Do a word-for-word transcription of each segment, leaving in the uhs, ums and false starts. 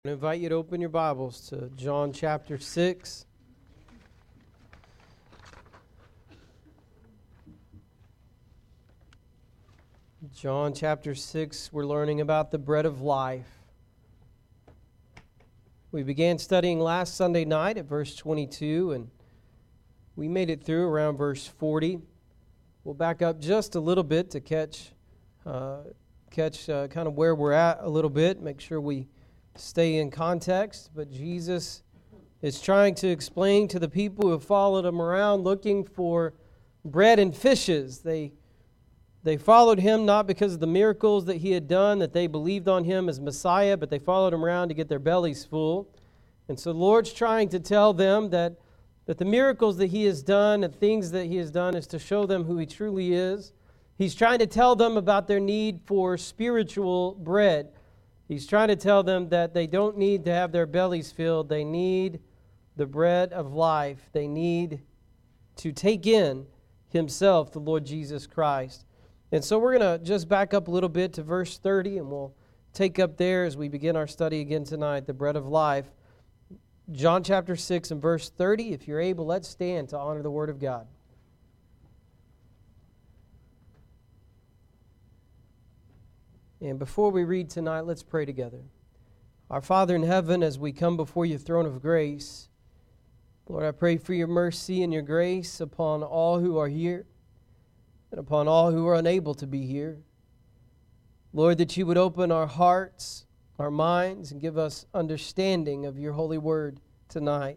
I invite you to open your Bibles to John chapter six. John chapter six, we're learning about the bread of life. We began studying last Sunday night at verse twenty-two, and we made it through around verse forty. We'll back up just a little bit to catch, uh, catch uh, kind of where we're at a little bit, make sure we stay in context. But Jesus is trying to explain to the people who have followed him around looking for bread and fishes. They they followed him not because of the miracles that he had done, that they believed on him as Messiah, but they followed him around to get their bellies full. And so the Lord's trying to tell them that, that the miracles that he has done and things that he has done is to show them who he truly is. He's trying to tell them about their need for spiritual bread. He's trying to tell them that they don't need to have their bellies filled. They need the bread of life. They need to take in himself, the Lord Jesus Christ. And so we're going to just back up a little bit to verse thirty, and we'll take up there as we begin our study again tonight, the bread of life. John chapter six and verse thirty. If you're able, let's stand to honor the Word of God. And before we read tonight, let's pray together. Our Father in heaven, as we come before your throne of grace, Lord, I pray for your mercy and your grace upon all who are here and upon all who are unable to be here. Lord, that you would open our hearts, our minds, and give us understanding of your holy word tonight.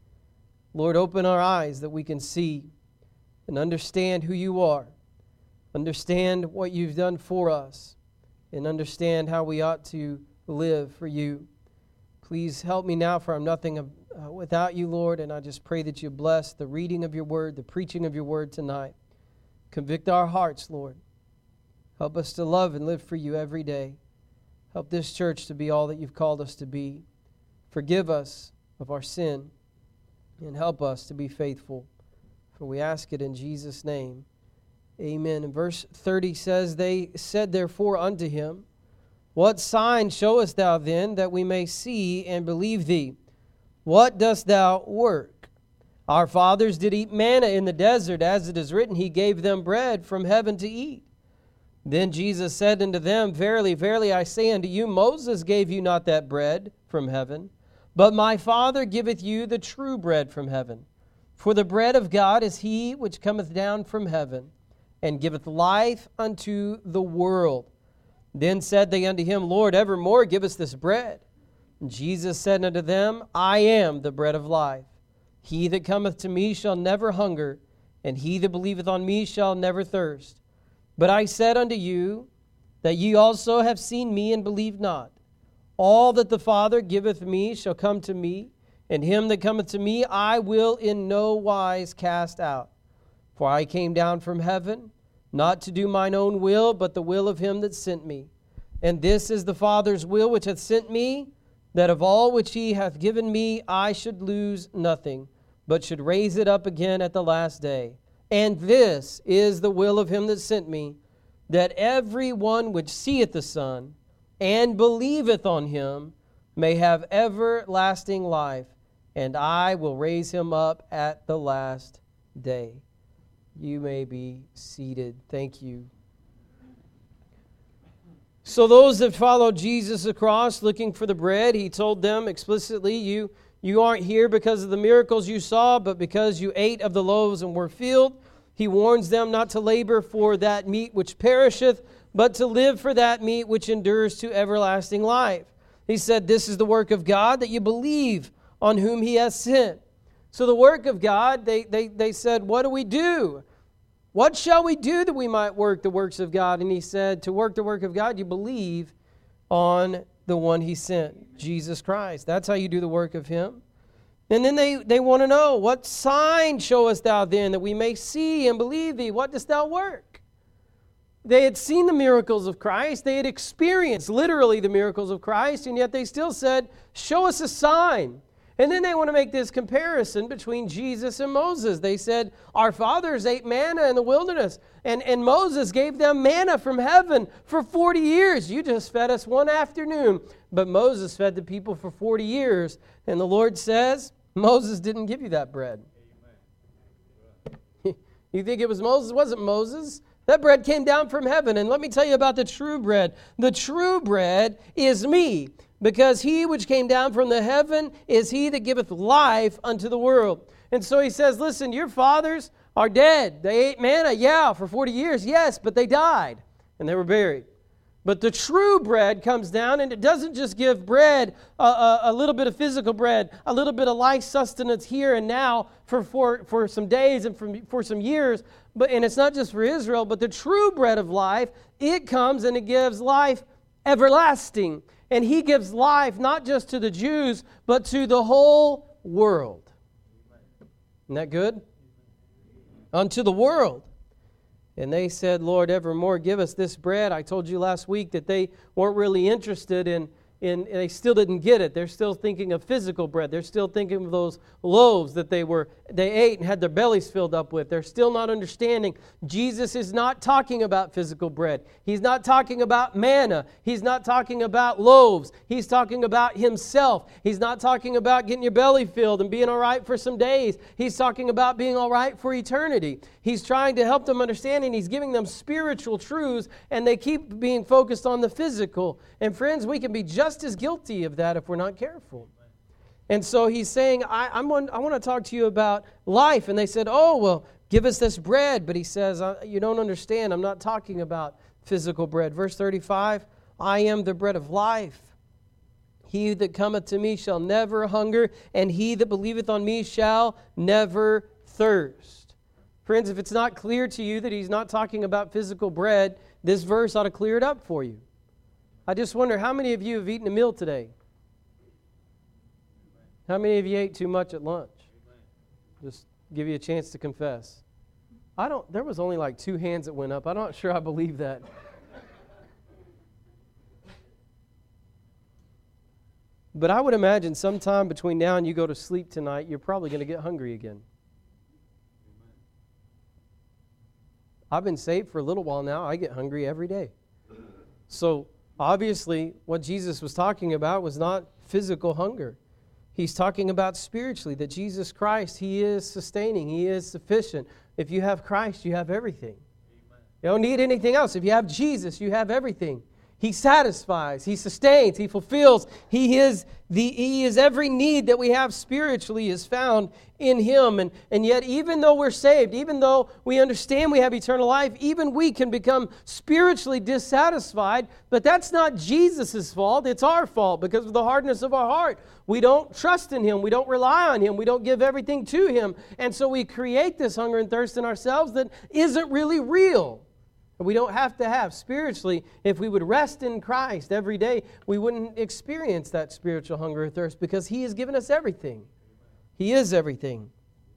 Lord, open our eyes that we can see and understand who you are, understand what you've done for us, and understand how we ought to live for you. Please help me now, for I'm nothing uh, without you, Lord, and I just pray that you bless the reading of your word, the preaching of your word tonight. Convict our hearts, Lord. Help us to love and live for you every day. Help this church to be all that you've called us to be. Forgive us of our sin, and help us to be faithful. For we ask it in Jesus' name. Amen. And verse thirty says, They said therefore unto him, What sign showest thou then, that we may see and believe thee? What dost thou work? Our fathers did eat manna in the desert, as it is written, He gave them bread from heaven to eat. Then Jesus said unto them, Verily, verily, I say unto you, Moses gave you not that bread from heaven, but my Father giveth you the true bread from heaven. For the bread of God is he which cometh down from heaven, and giveth life unto the world. Then said they unto him, Lord, evermore give us this bread. And Jesus said unto them, I am the bread of life. He that cometh to me shall never hunger, and he that believeth on me shall never thirst. But I said unto you, that ye also have seen me and believe not. All that the Father giveth me shall come to me, and him that cometh to me I will in no wise cast out. For I came down from heaven, not to do mine own will, but the will of him that sent me. And this is the Father's will which hath sent me, that of all which he hath given me I should lose nothing, but should raise it up again at the last day. And this is the will of him that sent me, that every one which seeth the Son, and believeth on him, may have everlasting life, and I will raise him up at the last day. You may be seated. Thank you. So those that followed Jesus across looking for the bread, he told them explicitly, you, you aren't here because of the miracles you saw, but because you ate of the loaves and were filled. He warns them not to labor for that meat which perisheth, but to live for that meat which endures to everlasting life. He said, this is the work of God, that you believe on whom he has sent. So the work of God, they, they, they said, what do we do? What shall we do that we might work the works of God? And he said, to work the work of God, you believe on the one he sent, Jesus Christ. That's how you do the work of him. And then they, they want to know, what sign showest thou then, that we may see and believe thee? What dost thou work? They had seen the miracles of Christ. They had experienced literally the miracles of Christ, and yet they still said, show us a sign. And then they want to make this comparison between Jesus and Moses. They said, our fathers ate manna in the wilderness, and, and Moses gave them manna from heaven for forty years. You just fed us one afternoon. But Moses fed the people for forty years. And the Lord says, Moses didn't give you that bread. You think it was Moses? It wasn't Moses. That bread came down from heaven. And let me tell you about the true bread. The true bread is me. Because he which came down from the heaven is he that giveth life unto the world. And so he says, listen, your fathers are dead. They ate manna, yeah, for forty years, yes, but they died and they were buried. But the true bread comes down, and it doesn't just give bread, a, a, a little bit of physical bread, a little bit of life sustenance here and now for, for, for some days and for, for some years. But and it's not just for Israel, but the true bread of life, it comes and it gives life everlasting. And he gives life not just to the Jews, but to the whole world. Isn't that good? Unto the world. And they said, Lord, evermore give us this bread. I told you last week that they weren't really interested in, in they still didn't get it. They're still thinking of physical bread. They're still thinking of those loaves that they were they ate and had their bellies filled up with. They're still not understanding. Jesus is not talking about physical bread. He's not talking about manna. He's not talking about loaves. He's talking about himself. He's not talking about getting your belly filled and being all right for some days. He's talking about being all right for eternity. He's trying to help them understand, and he's giving them spiritual truths, and they keep being focused on the physical. And friends, we can be just as guilty of that if we're not careful. And so he's saying, I, I'm on, I want to talk to you about life. And they said, oh, well, give us this bread. But he says, you don't understand. I'm not talking about physical bread. Verse thirty-five, I am the bread of life. He that cometh to me shall never hunger, and he that believeth on me shall never thirst. Friends, if it's not clear to you that he's not talking about physical bread, this verse ought to clear it up for you. I just wonder, how many of you have eaten a meal today? How many of you ate too much at lunch? Just give you a chance to confess. I don't, there was only like two hands that went up. I'm not sure I believe that. But I would imagine sometime between now and you go to sleep tonight, you're probably going to get hungry again. I've been saved for a little while now. I get hungry every day. So obviously what Jesus was talking about was not physical hunger. He's talking about spiritually, that Jesus Christ, he is sustaining. He is sufficient. If you have Christ, you have everything. Amen. You don't need anything else. If you have Jesus, you have everything. He satisfies. He sustains. He fulfills. He is the He is every need that we have spiritually is found in Him. And, and yet, even though we're saved, even though we understand we have eternal life, even we can become spiritually dissatisfied. But that's not Jesus' fault. It's our fault because of the hardness of our heart. We don't trust in Him. We don't rely on Him. We don't give everything to Him. And so we create this hunger and thirst in ourselves that isn't really real. We don't have to have spiritually. If we would rest in Christ every day, we wouldn't experience that spiritual hunger or thirst because He has given us everything. He is everything.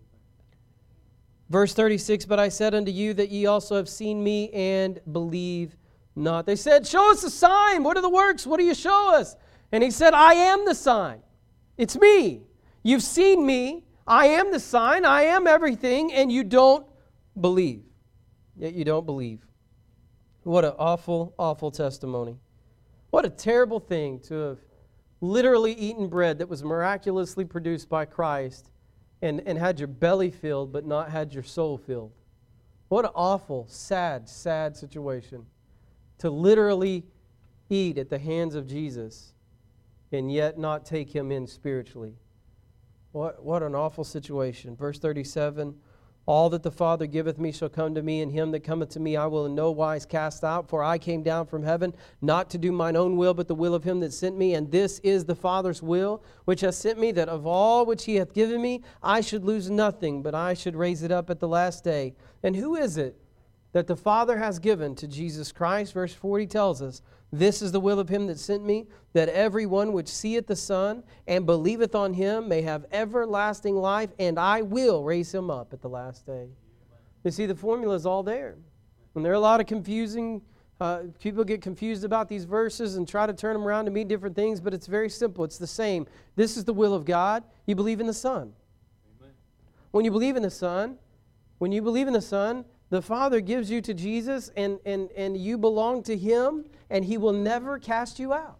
Verse thirty-six, but I said unto you that ye also have seen me and believe not. They said, show us a sign. What are the works? What do you show us? And He said, I am the sign. It's me. You've seen me. I am the sign. I am everything. And you don't believe. Yet you don't believe. What an awful, awful testimony. What a terrible thing to have literally eaten bread that was miraculously produced by Christ and, and had your belly filled but not had your soul filled. What an awful, sad, sad situation to literally eat at the hands of Jesus and yet not take Him in spiritually. What, what an awful situation. Verse thirty-seven, all that the Father giveth me shall come to me, and him that cometh to me I will in no wise cast out. For I came down from heaven, not to do mine own will, but the will of him that sent me. And this is the Father's will, which hath sent me, that of all which He hath given me, I should lose nothing, but I should raise it up at the last day. And who is it that the Father has given to Jesus Christ? Verse forty tells us, this is the will of him that sent me, that every one which seeth the Son and believeth on Him may have everlasting life, and I will raise him up at the last day. You see, the formula is all there. And there are a lot of confusing Uh, people get confused about these verses and try to turn them around to mean different things, but it's very simple. It's the same. This is the will of God. You believe in the Son. Amen. When you believe in the Son, when you believe in the Son, the Father gives you to Jesus, and, and, and you belong to Him, and He will never cast you out.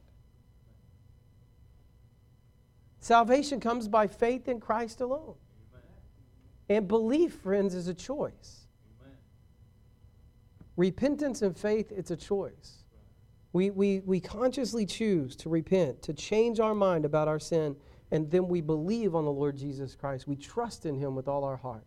Salvation comes by faith in Christ alone. Amen. And belief, friends, is a choice. Amen. Repentance and faith, it's a choice. We, we, we consciously choose to repent, to change our mind about our sin, and then we believe on the Lord Jesus Christ. We trust in Him with all our heart.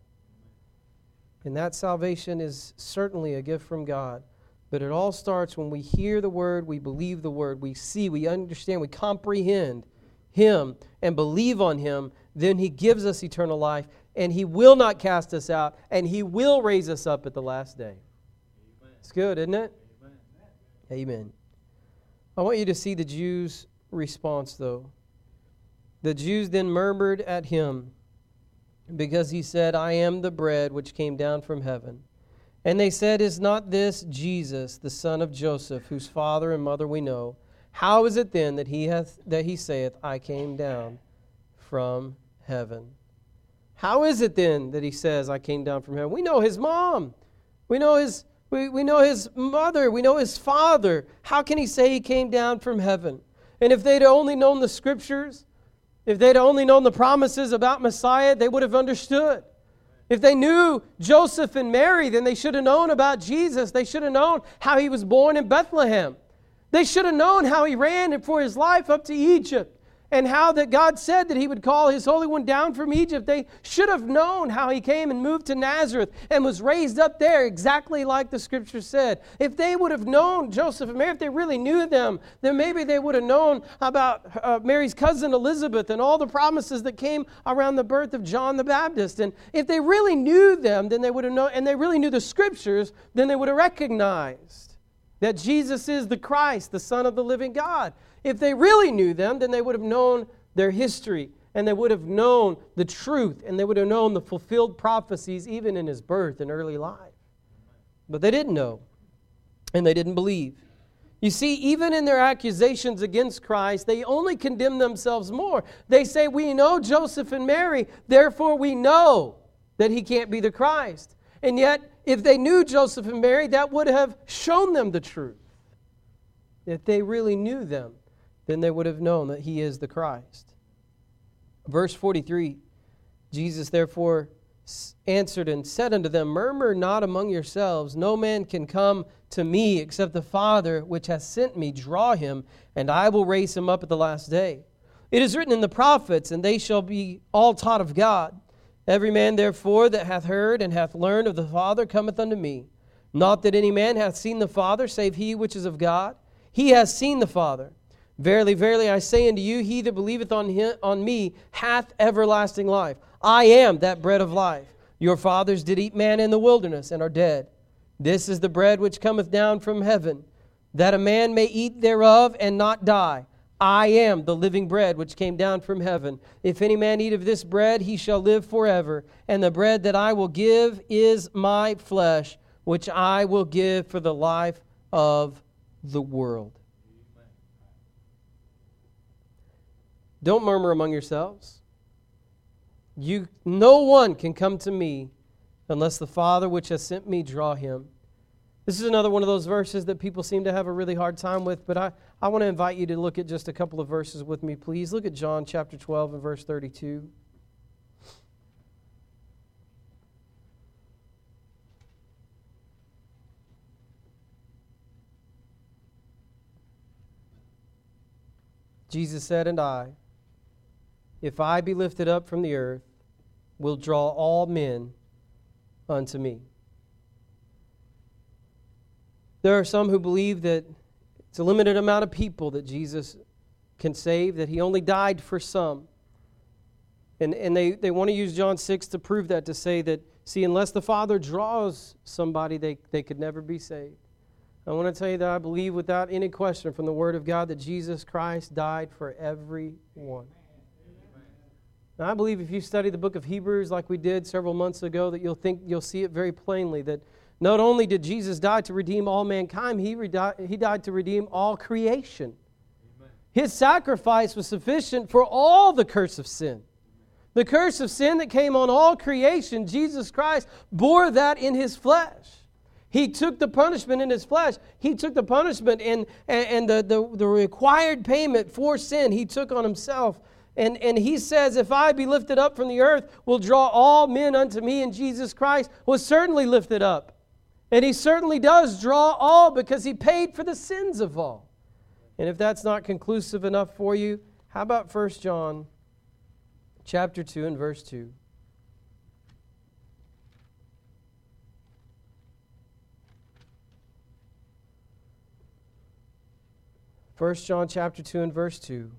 And that salvation is certainly a gift from God. But it all starts when we hear the Word, we believe the Word, we see, we understand, we comprehend Him and believe on Him. Then He gives us eternal life, and He will not cast us out, and He will raise us up at the last day. Amen. It's good, isn't it? Amen. Amen. I want you to see the Jews' response, though. The Jews then murmured at Him, because He said, I am the bread which came down from heaven. And they said, is not this Jesus, the son of Joseph, whose father and mother we know? How is it then that he hath that he saith, I came down from heaven? How is it then that he says, I came down from heaven? We know his mom. We know his we, we know his mother. We know his father. How can he say he came down from heaven? And if they'd only known the Scriptures, if they'd only known the promises about Messiah, they would have understood. If they knew Joseph and Mary, then they should have known about Jesus. They should have known how He was born in Bethlehem. They should have known how He ran for His life up to Egypt, and how that God said that He would call His Holy One down from Egypt. They should have known how He came and moved to Nazareth and was raised up there exactly like the Scripture said. If they would have known Joseph and Mary, if they really knew them, then maybe they would have known about uh, Mary's cousin Elizabeth and all the promises that came around the birth of John the Baptist. And if they really knew them, then they would have known, and they really knew the Scriptures, then they would have recognized that Jesus is the Christ, the Son of the living God. If they really knew them, then they would have known their history, and they would have known the truth, and they would have known the fulfilled prophecies even in His birth and early life. But they didn't know, and they didn't believe. You see, even in their accusations against Christ, they only condemn themselves more. They say, we know Joseph and Mary, therefore we know that He can't be the Christ. And yet, if they knew Joseph and Mary, that would have shown them the truth. If they really knew them, then they would have known that He is the Christ. Verse forty-three, Jesus therefore answered and said unto them, murmur not among yourselves. No man can come to me except the Father which hath sent me draw him, and I will raise him up at the last day. It is written in the prophets, and they shall be all taught of God. Every man therefore that hath heard and hath learned of the Father cometh unto me. Not that any man hath seen the Father, save he which is of God. He hath seen the Father. Verily, verily, I say unto you, he that believeth on him, on me hath everlasting life. I am that bread of life. Your fathers did eat manna in the wilderness and are dead. This is the bread which cometh down from heaven, that a man may eat thereof and not die. I am the living bread which came down from heaven. If any man eat of this bread, he shall live forever. And the bread that I will give is my flesh, which I will give for the life of the world. Don't murmur among yourselves. You, no one can come to me unless the Father which has sent me draw him. This is another one of those verses that people seem to have a really hard time with, but I, I want to invite you to look at just a couple of verses with me, please. Look at John chapter twelve and verse thirty-two. Jesus said, and I, if I be lifted up from the earth, will draw all men unto me. There are some who believe that it's a limited amount of people that Jesus can save, that He only died for some. And, and they, they want to use John six to prove that, to say that, see, unless the Father draws somebody, they, they could never be saved. I want to tell you that I believe without any question from the Word of God that Jesus Christ died for everyone. And I believe if you study the book of Hebrews like we did several months ago, that you'll think you'll see it very plainly that Not only did Jesus die to redeem all mankind, he, redi- he died to redeem all creation. Amen. His sacrifice was sufficient for all the curse of sin. The curse of sin that came on all creation, Jesus Christ bore that in His flesh. He took the punishment in His flesh. He took the punishment and, and, and the, the, the required payment for sin He took on Himself. And, and He says, if I be lifted up from the earth, will draw all men unto me. And Jesus Christ was certainly lifted up. And He certainly does draw all because He paid for the sins of all. And if that's not conclusive enough for you, how about First John chapter two and verse two? First John chapter two and verse two.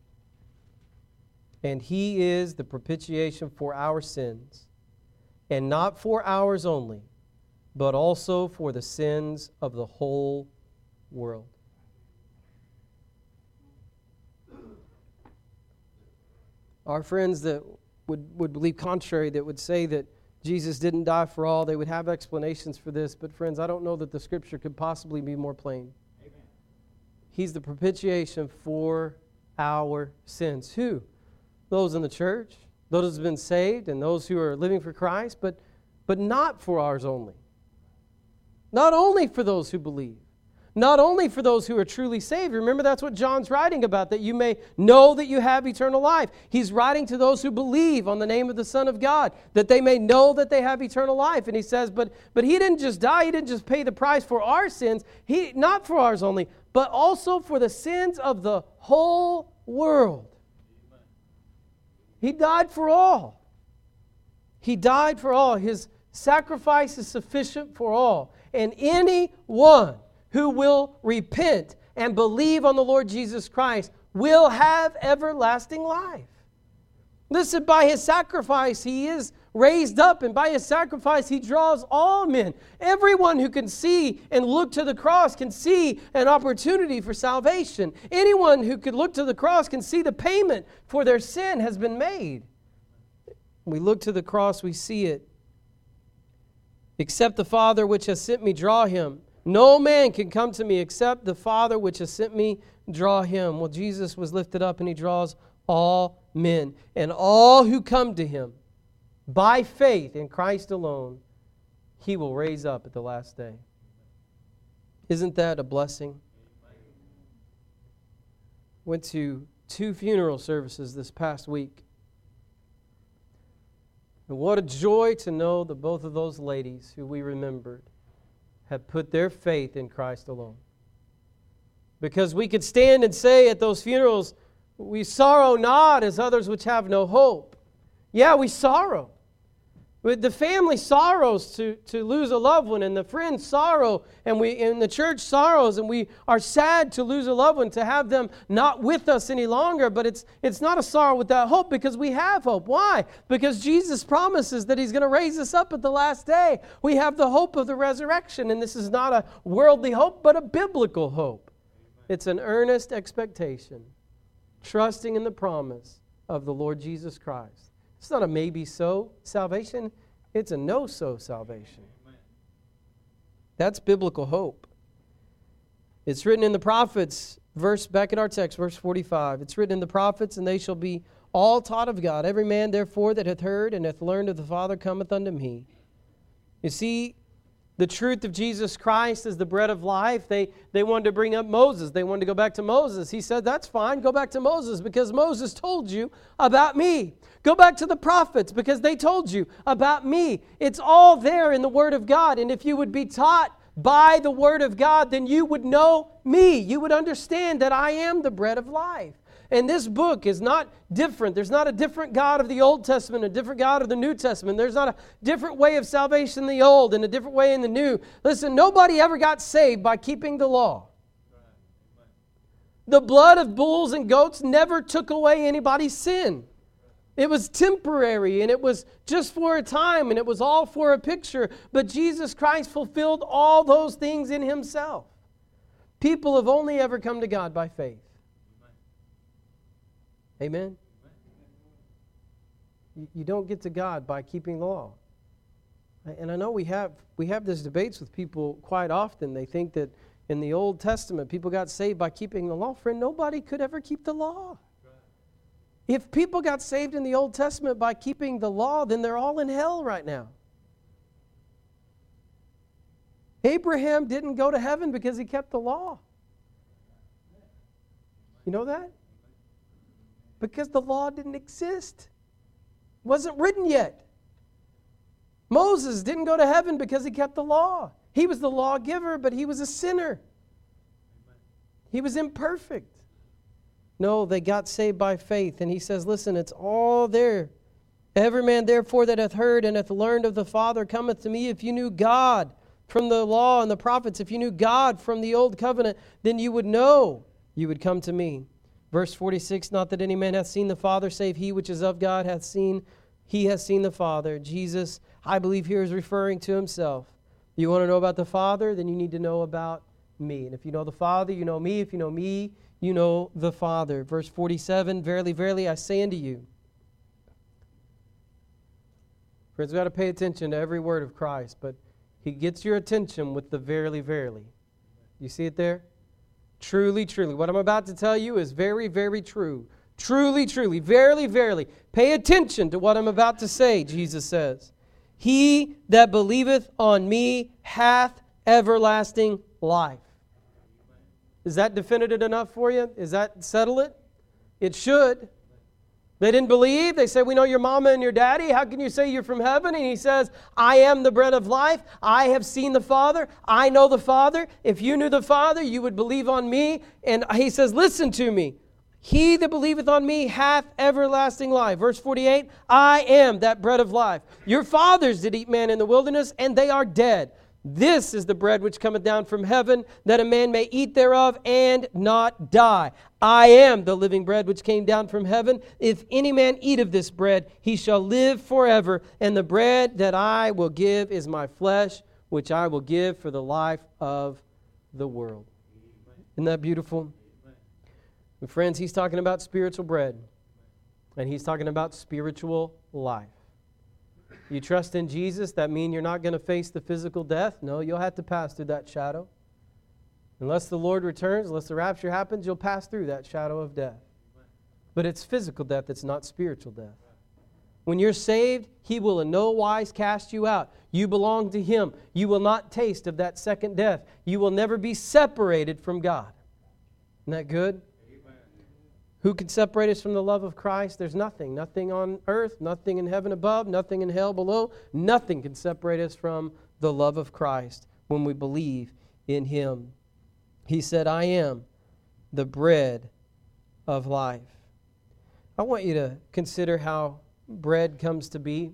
And He is the propitiation for our sins, and not for ours only, but also for the sins of the whole world. Our friends that would, would believe contrary, that would say that Jesus didn't die for all, they would have explanations for this. But friends, I don't know that the Scripture could possibly be more plain. Amen. He's the propitiation for our sins. Who? Those in the church, those who have been saved, and those who are living for Christ, but, but not for ours only. Not only for those who believe. Not only for those who are truly saved. Remember, that's what John's writing about, that you may know that you have eternal life. He's writing to those who believe on the name of the Son of God, that they may know that they have eternal life. And he says, but, but He didn't just die, He didn't just pay the price for our sins, He not for ours only, but also for the sins of the whole world. Amen. He died for all. He died for all. His sacrifice is sufficient for all. And anyone who will repent and believe on the Lord Jesus Christ will have everlasting life. Listen, by His sacrifice He is raised up, and by His sacrifice He draws all men. Everyone who can see and look to the cross can see an opportunity for salvation. Anyone who could look to the cross can see the payment for their sin has been made. When we look to the cross, we see it. Except the Father which has sent me draw him. No man can come to me except the Father which has sent me draw him. Well, Jesus was lifted up and He draws all men. And all who come to Him by faith in Christ alone, He will raise up at the last day. Isn't that a blessing? Went to two funeral services this past week. And what a joy to know that both of those ladies who we remembered have put their faith in Christ alone. Because we could stand and say at those funerals, we sorrow not as others which have no hope. Yeah, we sorrow. The family sorrows to, to lose a loved one, and the friends sorrow, and we and the church sorrows, and we are sad to lose a loved one, to have them not with us any longer. But it's it's not a sorrow without hope, because we have hope. Why? Because Jesus promises that He's going to raise us up at the last day. We have the hope of the resurrection, and this is not a worldly hope, but a biblical hope. It's an earnest expectation, trusting in the promise of the Lord Jesus Christ. It's not a maybe-so salvation. It's a no-so salvation. That's biblical hope. It's written in the prophets, verse back in our text, verse forty-five. It's written in the prophets, and they shall be all taught of God. Every man, therefore, that hath heard and hath learned of the Father cometh unto me. You see, the truth of Jesus Christ is the bread of life. They, they wanted to bring up Moses. They wanted to go back to Moses. He said, that's fine. Go back to Moses because Moses told you about me. Go back to the prophets because they told you about me. It's all there in the Word of God. And if you would be taught by the Word of God, then you would know me. You would understand that I am the bread of life. And this book is not different. There's not a different God of the Old Testament, a different God of the New Testament. There's not a different way of salvation in the Old and a different way in the New. Listen, nobody ever got saved by keeping the law. The blood of bulls and goats never took away anybody's sin. It was temporary, and it was just for a time, and it was all for a picture. But Jesus Christ fulfilled all those things in Himself. People have only ever come to God by faith. Amen? You don't get to God by keeping the law. And I know we have we have these debates with people quite often. They think that in the Old Testament, people got saved by keeping the law. Friend, nobody could ever keep the law. If people got saved in the Old Testament by keeping the law, then they're all in hell right now. Abraham didn't go to heaven because he kept the law. You know that? Because the law didn't exist. It wasn't written yet. Moses didn't go to heaven because he kept the law. He was the lawgiver, but he was a sinner. He was imperfect. No, they got saved by faith. And he says, listen, it's all there. Every man therefore that hath heard and hath learned of the Father cometh to me. If you knew God from the law and the prophets, if you knew God from the old covenant, then you would know you would come to me. Verse forty-six, not that any man hath seen the Father, save he which is of God hath seen, he has seen the Father. Jesus, I believe here, is referring to himself. You want to know about the Father? Then you need to know about me. And if you know the Father, you know me. If you know me, you know the Father. Verse forty-seven, verily, verily, I say unto you. Friends, we've got to pay attention to every word of Christ, but he gets your attention with the verily, verily. You see it there? Truly, truly. What I'm about to tell you is very, very true. Truly, truly. Verily, verily. Pay attention to what I'm about to say, Jesus says. He that believeth on me hath everlasting life. Is that definitive enough for you? Is that settle it? It should. They didn't believe. They said, we know your mama and your daddy. How can you say you're from heaven? And he says, I am the bread of life. I have seen the Father. I know the Father. If you knew the Father, you would believe on me. And he says, listen to me. He that believeth on me hath everlasting life. Verse forty-eight, I am that bread of life. Your fathers did eat manna in the wilderness, and they are dead. This is the bread which cometh down from heaven, that a man may eat thereof and not die. I am the living bread which came down from heaven. If any man eat of this bread, he shall live forever. And the bread that I will give is my flesh, which I will give for the life of the world. Isn't that beautiful? And friends, he's talking about spiritual bread. And he's talking about spiritual life. You trust in Jesus, that means you're not going to face the physical death? No, you'll have to pass through that shadow. Unless the Lord returns, unless the rapture happens, you'll pass through that shadow of death. But it's physical death, it's not spiritual death. When you're saved, He will in no wise cast you out. You belong to Him. You will not taste of that second death. You will never be separated from God. Isn't that good? Who can separate us from the love of Christ? There's nothing. Nothing on earth, nothing in heaven above, nothing in hell below. Nothing can separate us from the love of Christ when we believe in Him. He said, I am the bread of life. I want you to consider how bread comes to be. You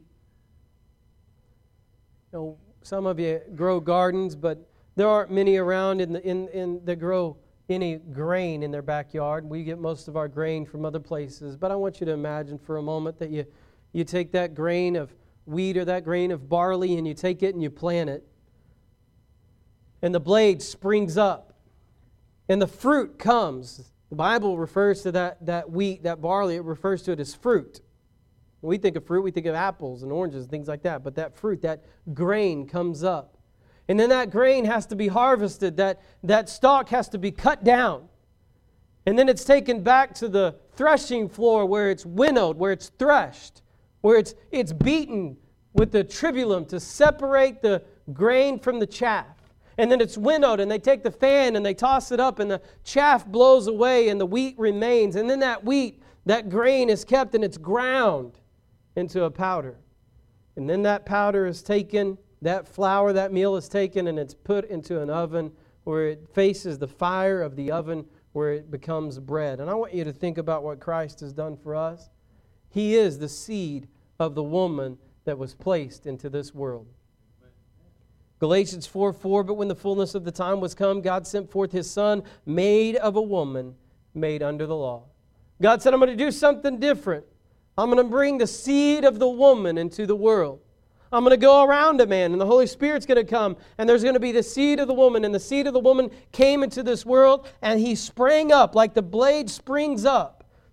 know, some of you grow gardens, but there aren't many around in the in, in that grow any grain in their backyard. We get most of our grain from other places. But I want you to imagine for a moment that you, you take that grain of wheat or that grain of barley and you take it and you plant it. And the blade springs up. And the fruit comes. The Bible refers to that, that wheat, that barley, it refers to it as fruit. When we think of fruit, we think of apples and oranges and things like that. But that fruit, that grain comes up. And then that grain has to be harvested. That, that stalk has to be cut down. And then it's taken back to the threshing floor where it's winnowed, where it's threshed, where it's, it's beaten with the tribulum to separate the grain from the chaff. And then it's winnowed, and they take the fan and they toss it up, and the chaff blows away and the wheat remains. And then that wheat, that grain is kept and it's ground into a powder. And then that powder is taken, that flour, that meal is taken, and it's put into an oven where it faces the fire of the oven where it becomes bread. And I want you to think about what Christ has done for us. He is the seed of the woman that was placed into this world. Galatians four four, but when the fullness of the time was come, God sent forth His Son, made of a woman, made under the law. God said, I'm going to do something different. I'm going to bring the seed of the woman into the world. I'm going to go around a man, and the Holy Spirit's going to come, and there's going to be the seed of the woman, and the seed of the woman came into this world, and He sprang up like the blade springs up,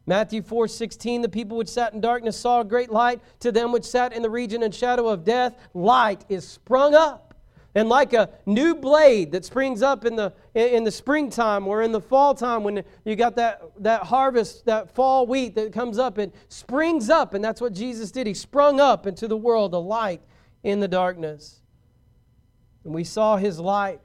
Matthew four sixteen, the people which sat in darkness saw a great light. To them which sat in the region and shadow of death, light is sprung up. And like a new blade that springs up in the in the springtime or in the fall time when you got that, that harvest, that fall wheat that comes up, it springs up. And that's what Jesus did. He sprung up into the world, a light in the darkness. And we saw His light.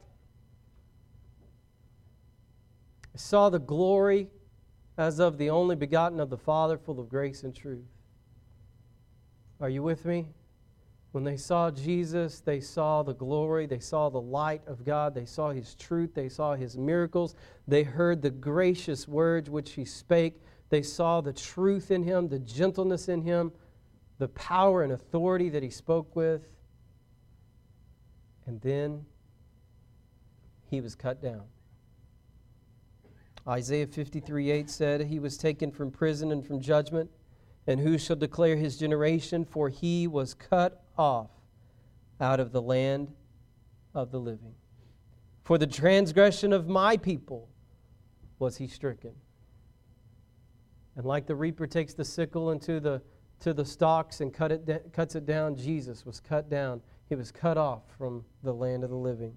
I saw the glory as of the only begotten of the Father, full of grace and truth. Are you with me? When they saw Jesus, they saw the glory, they saw the light of God, they saw His truth, they saw His miracles, they heard the gracious words which He spake, they saw the truth in Him, the gentleness in Him, the power and authority that He spoke with. And then He was cut down. Isaiah fifty-three eight said, He was taken from prison and from judgment, and who shall declare His generation? For He was cut off out of the land of the living. For the transgression of my people was He stricken. And like the reaper takes the sickle into the to the stalks and cut it da- cuts it down, Jesus was cut down. He was cut off from the land of the living.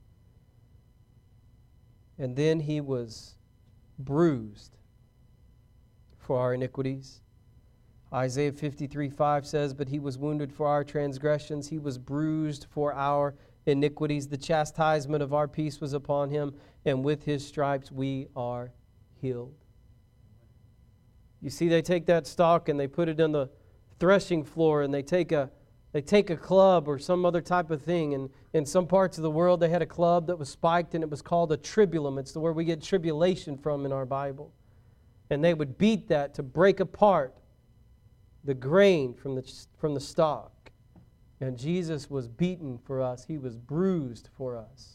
And then He was bruised for our iniquities. Isaiah fifty-three five says, But He was wounded for our transgressions, He was bruised for our iniquities. The chastisement of our peace was upon Him, and with His stripes we are healed. You see, they take that stalk and they put it on the threshing floor, and they take a they take a club or some other type of thing. And in some parts of the world, they had a club that was spiked, and it was called a tribulum. It's the word we get tribulation from in our Bible. And they would beat that to break apart the grain from the from the stalk. And Jesus was beaten for us. He was bruised for us.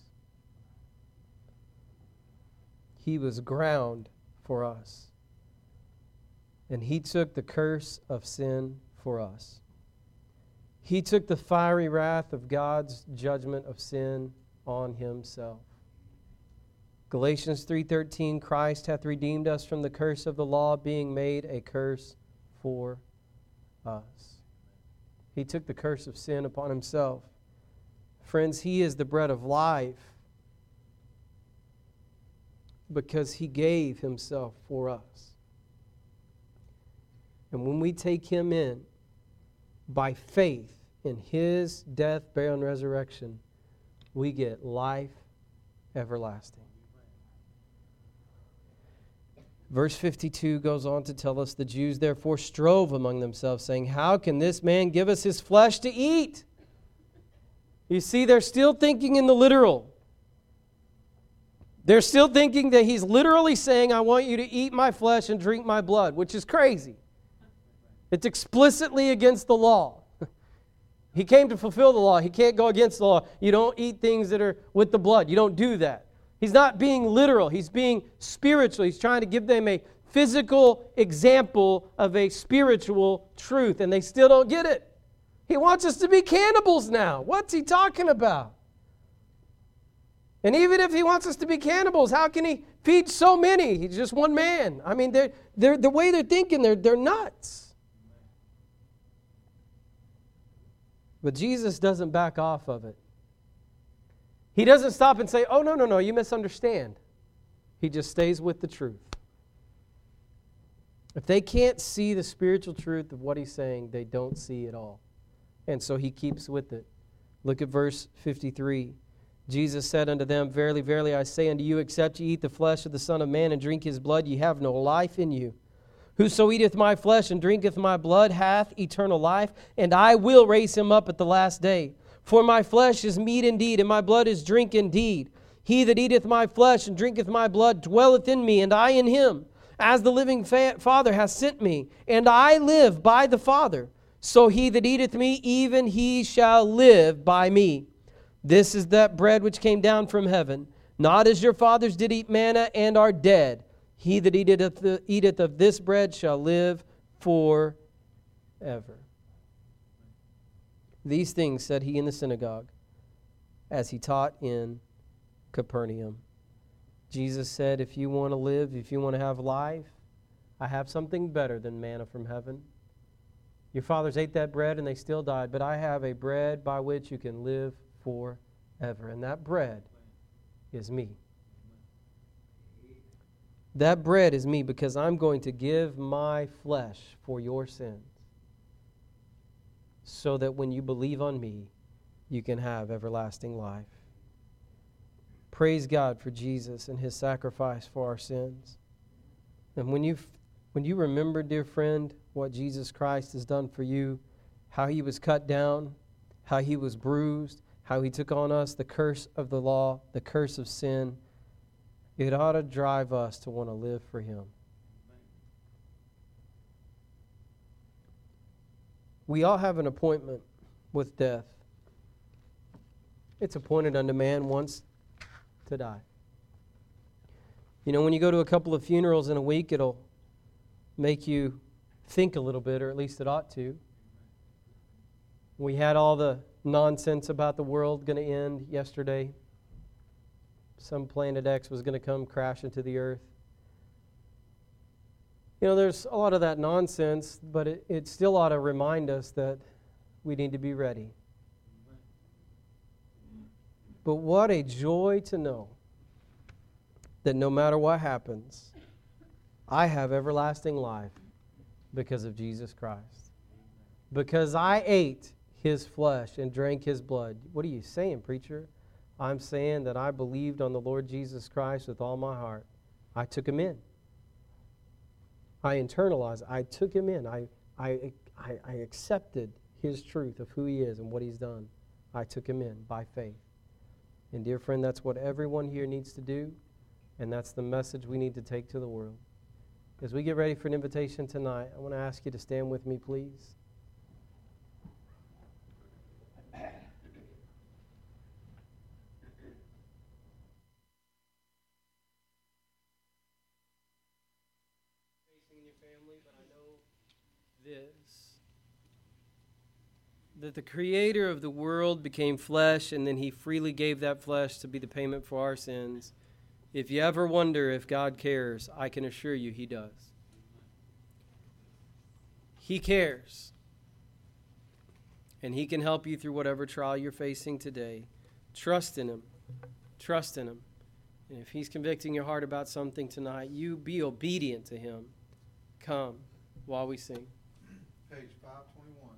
He was ground for us. And He took the curse of sin for us. He took the fiery wrath of God's judgment of sin on Himself. Galatians three thirteen, Christ hath redeemed us from the curse of the law, being made a curse for us. He took the curse of sin upon Himself. Friends, He is the bread of life because He gave Himself for us. And when we take Him in by faith in His death, burial, and resurrection, we get life everlasting. Verse fifty-two goes on to tell us, the Jews therefore strove among themselves, saying, How can this man give us his flesh to eat? You see, they're still thinking in the literal. They're still thinking that He's literally saying, I want you to eat my flesh and drink my blood, which is crazy. It's explicitly against the law. He came to fulfill the law. He can't go against the law. You don't eat things that are with the blood. You don't do that. He's not being literal. He's being spiritual. He's trying to give them a physical example of a spiritual truth, and they still don't get it. He wants us to be cannibals now. What's He talking about? And even if He wants us to be cannibals, how can He feed so many? He's just one man. I mean, they're, they're, the way they're thinking, they're, they're nuts. But Jesus doesn't back off of it. He doesn't stop and say, oh, no, no, no, you misunderstand. He just stays with the truth. If they can't see the spiritual truth of what He's saying, they don't see it all. And so He keeps with it. Look at verse fifty-three. Jesus said unto them, Verily, verily, I say unto you, except ye eat the flesh of the Son of Man and drink His blood, ye have no life in you. Whoso eateth my flesh and drinketh my blood hath eternal life, and I will raise him up at the last day. For my flesh is meat indeed, and my blood is drink indeed. He that eateth my flesh and drinketh my blood dwelleth in me, and I in him. As the living fa- Father hath sent me, and I live by the Father, so he that eateth me, even he shall live by me. This is that bread which came down from heaven, not as your fathers did eat manna and are dead. He that eateth of, the, eateth of this bread shall live forever. These things said He in the synagogue, as He taught in Capernaum. Jesus said, if you want to live, if you want to have life, I have something better than manna from heaven. Your fathers ate that bread and they still died, but I have a bread by which you can live forever. And that bread is me. That bread is me because I'm going to give my flesh for your sins so that when you believe on me, you can have everlasting life. Praise God for Jesus and his sacrifice for our sins. And when you when you remember, dear friend, what Jesus Christ has done for you, how he was cut down, how he was bruised, how he took on us the curse of the law, the curse of sin, it ought to drive us to want to live for him. We all have an appointment with death. It's appointed unto man once to die. You know, when you go to a couple of funerals in a week, it'll make you think a little bit, or at least it ought to. We had all the nonsense about the world going to end yesterday. Some Planet X was going to come crash into the earth. You know, there's a lot of that nonsense, but it, it still ought to remind us that we need to be ready. But what a joy to know that no matter what happens, I have everlasting life because of Jesus Christ. Because I ate his flesh and drank his blood. What are you saying, preacher? I'm saying that I believed on the Lord Jesus Christ with all my heart. I took him in. I internalized. I took him in. I, I, I, I accepted his truth of who he is and what he's done. I took him in by faith. And dear friend, that's what everyone here needs to do, and that's the message we need to take to the world. As we get ready for an invitation tonight, I want to ask you to stand with me, please. Facing your family, but I know this, that the creator of the world became flesh, and then he freely gave that flesh to be the payment for our sins. If you ever wonder if God cares, I can assure you he does. He cares. And he can help you through whatever trial you're facing today. Trust in him. Trust in him. And if he's convicting your heart about something tonight, you be obedient to him. Come while we sing. Page five twenty-one.